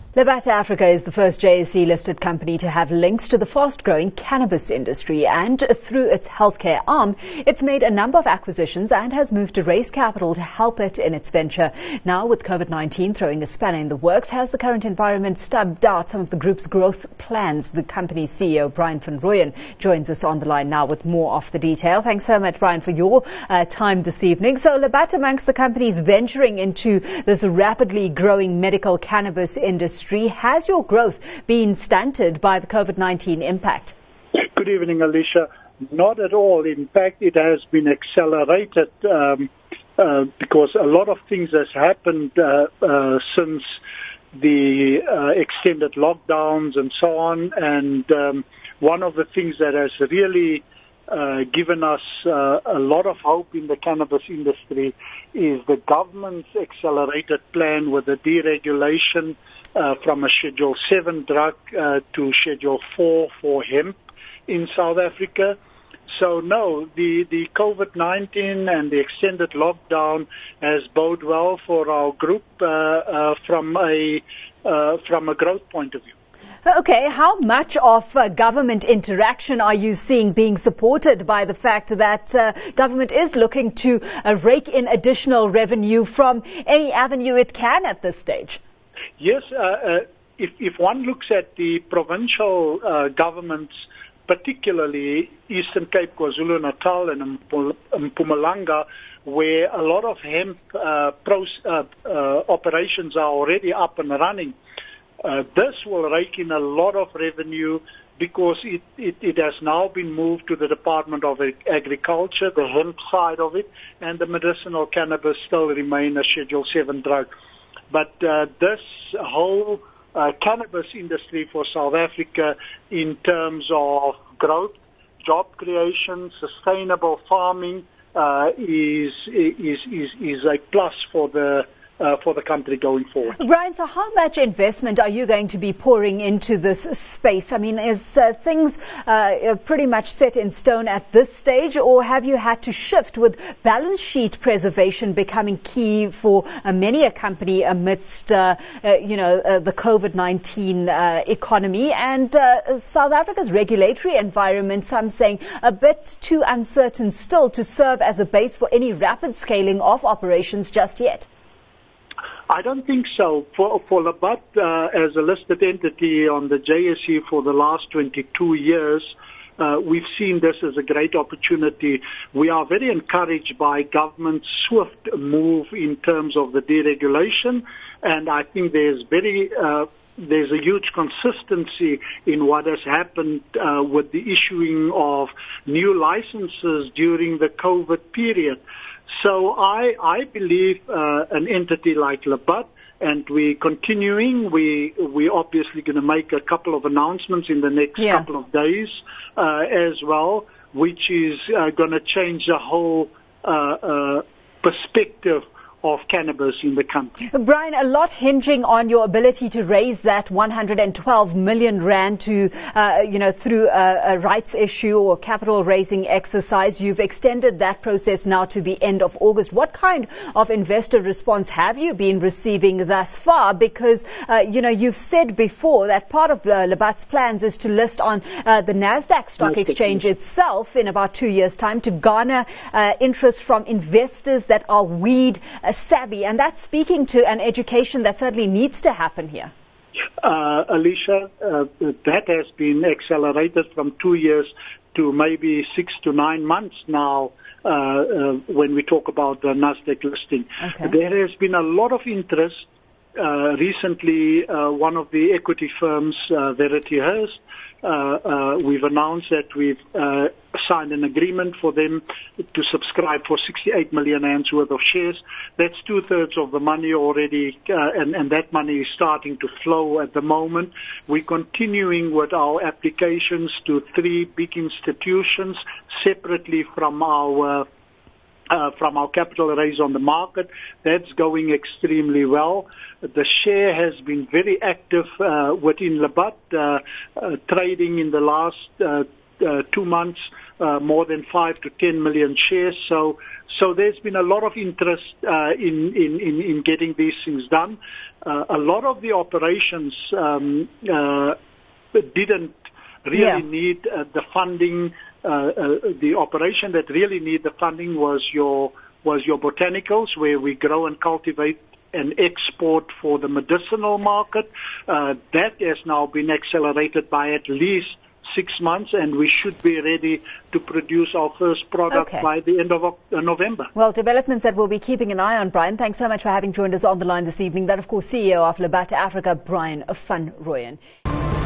Labatt Africa is the first JSE-listed company to have links to the fast-growing cannabis industry, and through its healthcare arm, it's made a number of acquisitions and has moved to raise capital to help it in its venture. Now, with COVID-19 throwing a spanner in the works, has the current environment stubbed out some of the group's growth plans? The company's CEO, Brian van Rooyen, joins us on the line now with more of the detail. Thanks so much, Brian, for your time this evening. So, Labatt, amongst the companies venturing into this rapidly growing medical cannabis industry, has your growth been stunted by the COVID-19 impact? Good evening, Alicia. Not at all. In fact, it has been accelerated because a lot of things has happened since the extended lockdowns and so on. And one of the things that has really given us a lot of hope in the cannabis industry is the government's accelerated plan with the deregulation from a Schedule 7 drug to Schedule 4 for hemp in South Africa. So no, the COVID-19 and the extended lockdown has bode well for our group from a growth point of view. Okay, how much of government interaction are you seeing being supported by the fact that government is looking to rake in additional revenue from any avenue it can at this stage? Yes, if one looks at the provincial governments, particularly Eastern Cape, KwaZulu-Natal and Mpumalanga, where a lot of hemp operations are already up and running, this will rake in a lot of revenue because it has now been moved to the Department of Agriculture, the hemp side of it, and the medicinal cannabis still remain a Schedule 7 drug. But this whole cannabis industry for South Africa in terms of growth, job creation, sustainable farming is a plus for the country going forward. Brian, so how much investment are you going to be pouring into this space? I mean, is things pretty much set in stone at this stage, or have you had to shift with balance sheet preservation becoming key for many a company amidst, the COVID-19 economy and South Africa's regulatory environment, some saying a bit too uncertain still to serve as a base for any rapid scaling of operations just yet? I don't think so. For Labatt, as a listed entity on the JSE for the last 22 years, we've seen this as a great opportunity. We are very encouraged by government's swift move in terms of the deregulation, and I think there's a huge consistency in what has happened with the issuing of new licenses during the COVID period. So I believe an entity like Labatt, and we're continuing. We obviously going to make a couple of announcements in the next couple of days as well, which is going to change the whole perspective of cannabis in the country. Brian, a lot hinging on your ability to raise that 112 million rand to, through a rights issue or capital raising exercise. You've extended that process now to the end of August. What kind of investor response have you been receiving thus far? Because, you've said before that part of Labatt's plans is to list on the NASDAQ stock exchange itself in about 2 years' time to garner interest from investors that are weed savvy, and that's speaking to an education that certainly needs to happen here. Alicia, that has been accelerated from 2 years to maybe 6 to 9 months now when we talk about the NASDAQ listing. Okay. There has been a lot of interest. Recently, one of the equity firms, Verity Hearst, we've announced that we've signed an agreement for them to subscribe for 68 million rands worth of shares. That's 2/3 of the money already, and that money is starting to flow at the moment. We're continuing with our applications to 3 big institutions separately from our capital raise on the market. That's going extremely well. The share has been very active within Labatt, trading in the last 2 months, more than 5 to 10 million shares. So there's been a lot of interest in getting these things done. A lot of the operations didn't really need the funding. The operation that really need the funding was your botanicals, where we grow and cultivate and export for the medicinal market. That has now been accelerated by at least 6 months, and we should be ready to produce our first product by the end of November. Well, developments that we'll be keeping an eye on, Brian. Thanks so much for having joined us on the line this evening. That, of course, CEO of Labata Africa, Brian van Rooyen.